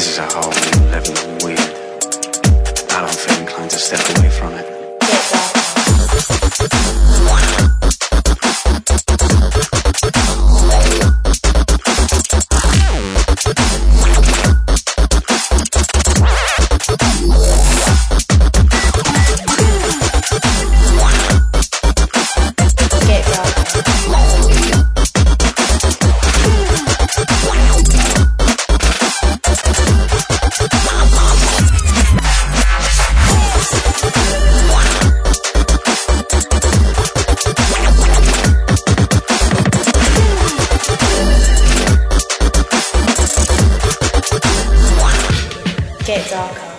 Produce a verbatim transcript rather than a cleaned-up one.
This is a whole new level of weird. I don't feel inclined to step away from it. Get darker.